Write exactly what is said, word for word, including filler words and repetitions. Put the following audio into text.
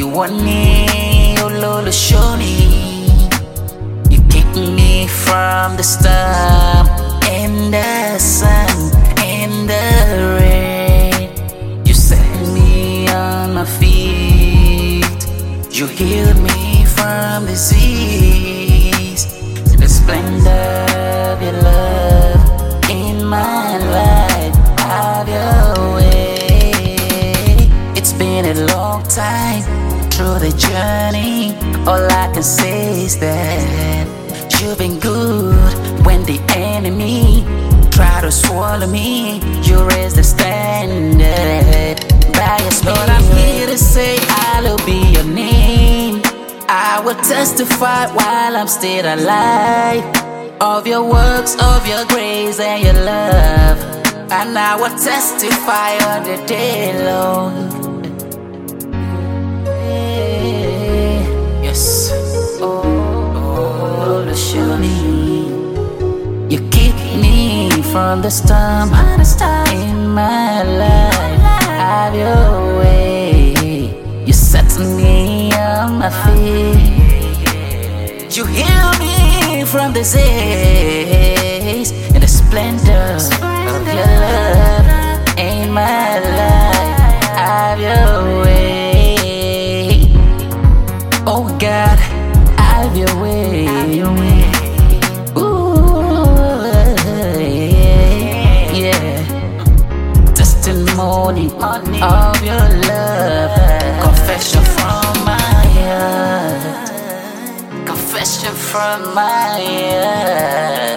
wani ololo shoni. You keep me from the storm and the sun and the rain. You set me on my feet. You healed me from disease. The splendor of your love in my life. Have your way. It's been a long time through the journey. All I can say is that you've been good. When the enemy try to swallow me, you raise the standard by your spirit. Lord, I'm here to say hallowed be your name. I will testify while I'm still alive of your works, of your grace and your love. And I will testify all the day long. Yes. Oh, oh, the surely you keep me from the storm in my life. Have your way. You set me on my feet. You heal me from disease in the splendor of your love in my life. Have your way. Oh God, have your way. Ooh, yeah. Testimony of your love. Confession from my heart. Confession from my heart.